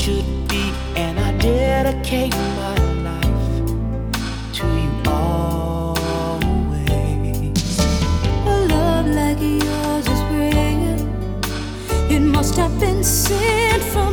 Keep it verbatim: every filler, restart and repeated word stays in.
should be, and I dedicate my life to you always. A love like yours is rare. It must have been sent from